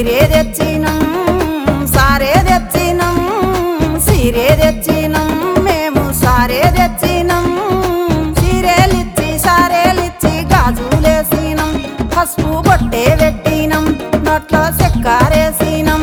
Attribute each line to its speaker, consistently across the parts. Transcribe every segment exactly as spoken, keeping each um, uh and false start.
Speaker 1: సీరే తెచ్చినం సారే తెచ్చినం సీరే తెచ్చినం మేము సారే తెచ్చినం సీరేలిచ్చి సారేలిచ్చి గాజులేసినం పసుపు బొట్టే పెట్టినం నోట్లో చెక్కారేసినం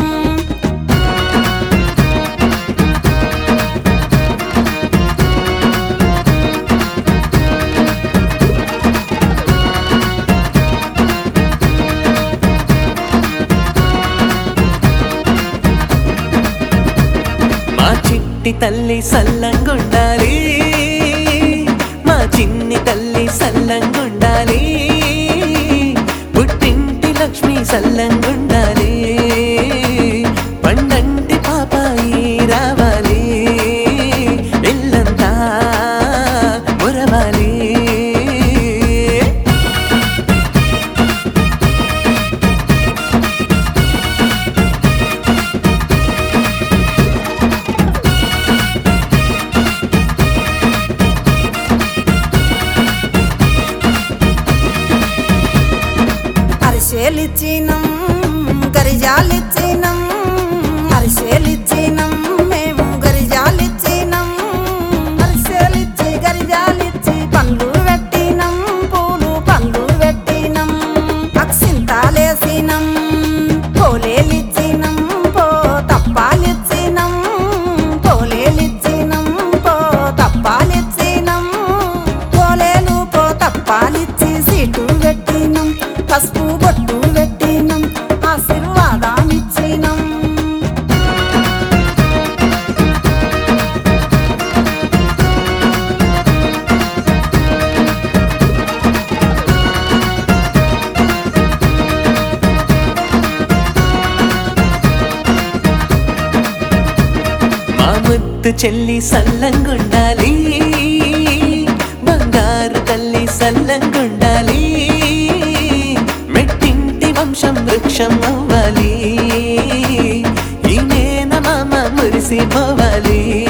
Speaker 2: మా చిట్టి తల్లి సల్లంగుండాలి మా చిన్ని తల్లి సల్లంగుండాలి పుట్టింటి లక్ష్మి సల్లంగుండాలి పండంటి పాపాయి రావాలి ఇల్లంతా మురవాలి
Speaker 1: అరిసెలిచ్చినం గరిజాలిచ్చినం అరిసెలిచ్చినం మేము గరిజాలిచ్చినం అరిసెలిచ్చి గరిజాలిచ్చి పండ్లు పెట్టినం పూలు పండ్లు పెట్టినం అక్సింతాలేసినం పోలేలిచ్చినం పో తప్పాలిచ్చినం పోలేలిచ్చినం పో తప్పాలిచ్చినం పోలేలు పో తప్పాలిచ్చి సీటు పెట్టినం పసుపు బొట్టు పెట్టినం ఆశీర్వాదాన్నిచ్చినం
Speaker 2: మా ముద్దు చెల్లి సల్లంగుండాలి బంగారు తల్లి సల్లంగుండాలి మెట్టింటి వంశం వృక్షం అవ్వాలి ఈ నేన మామ మురిసిపోవాలి